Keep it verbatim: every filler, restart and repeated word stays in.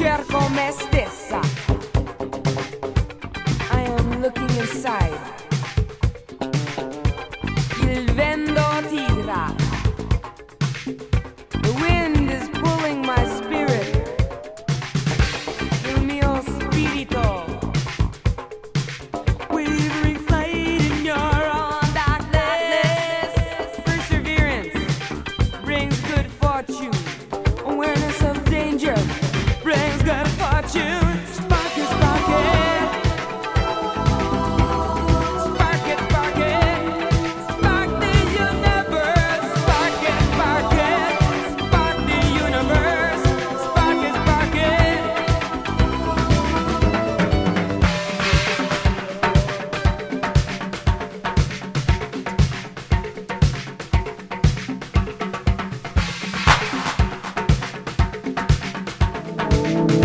cerco me stessa. I am looking inside. Il vento tira. The wind is pulling my spirit. Il mio spirito. Wavering flight in your own darkness. Perseverance brings good fortune. Awareness of danger brings good fortune.